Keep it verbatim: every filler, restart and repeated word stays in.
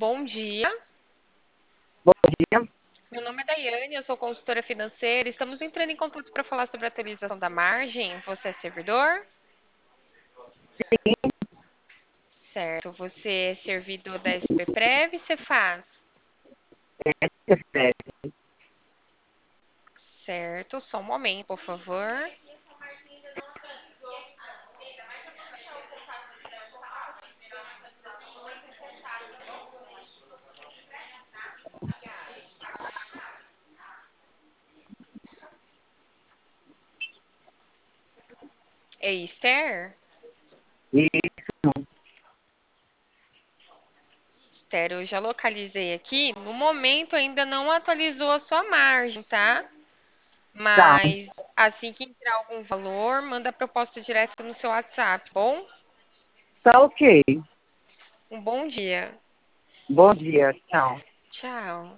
bom dia. Bom dia. Meu nome é Daiane, eu sou consultora financeira. Estamos entrando em contato para falar sobre a atualização da margem. Você é servidor? Sim, Certo. Você é servidor da S P Prev, você faz? é, Certo. Só um momento, por favor. É Esther? isso, Esther, eu já localizei aqui. No momento ainda não atualizou a sua margem, tá? tá, Mas assim que entrar algum valor, manda a proposta direto no seu WhatsApp, bom? tá ok. Um bom dia. Bom dia, tchau. Tchau.